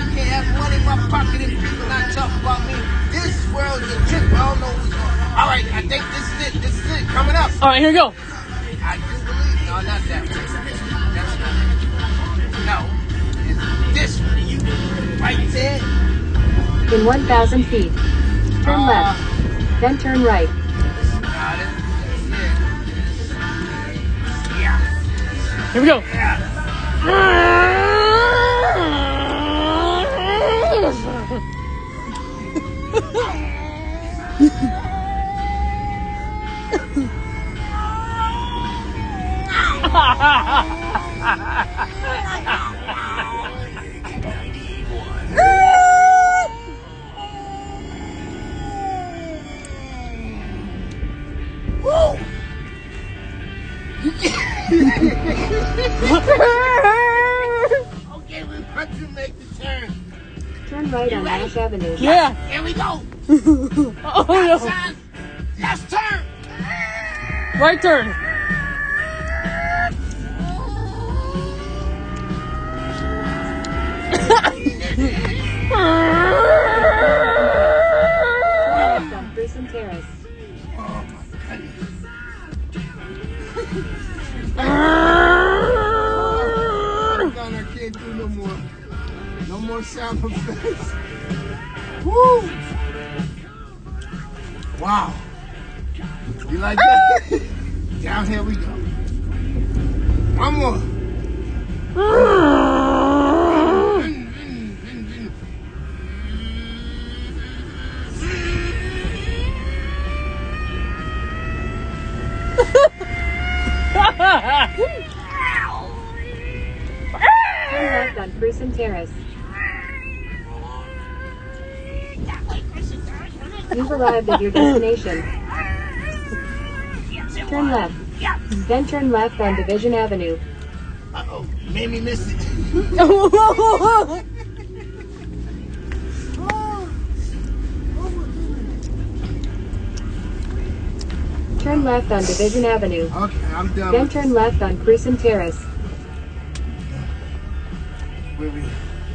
can't have money in my pocket if people not talking about me. This world's a trip. I don't know what's going on. All right, I think this is it. This is it. Coming up. All right, here we go. I do believe. No, not that one. That's not it. No. It's this one. Right there. In 1,000 feet. Turn left. Then turn right. Yeah. Here we go. Yeah. Woo! Okay, we're about to make the turn. Turn right on Nash Avenue. Yeah. Here we go. Oh no. Son, let's turn. Right turn. Left on Crescent Terrace. Oh my goodness. I can't do no more. No more sound effects. Woo! Wow. You like that? Down here we go. One more. Turn left on Crescent Terrace. You've arrived at your destination. Turn left. Then turn left on Division Avenue. Uh-oh, made me miss it. Turn left on Division Avenue. Okay, I'm done. Then turn left on Crescent Terrace. Where we?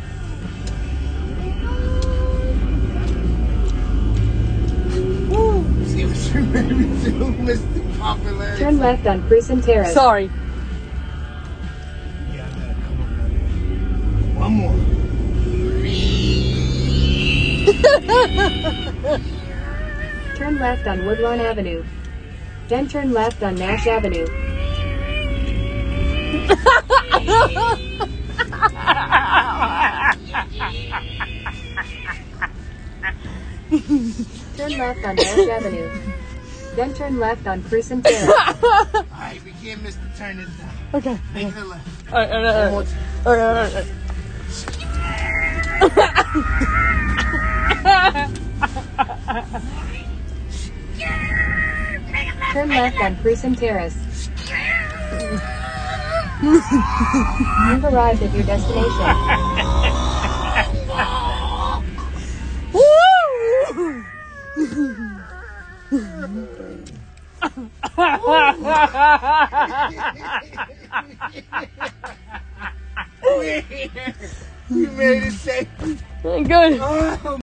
Woo! See what you made me do, Mr. Popularity. Turn left on Crescent Terrace. Sorry. Yeah, I gotta come up. One more. Turn left on Woodlawn Avenue. Then turn left on Nash Avenue. Turn left on Nash Avenue. Then turn left on Crescent Terrace. Alright, we can't miss the turn this time. Okay. Make it left. All right. One more time. Turn left on Crescent Terrace. You've arrived at your destination. You made it safe. Good. Oh.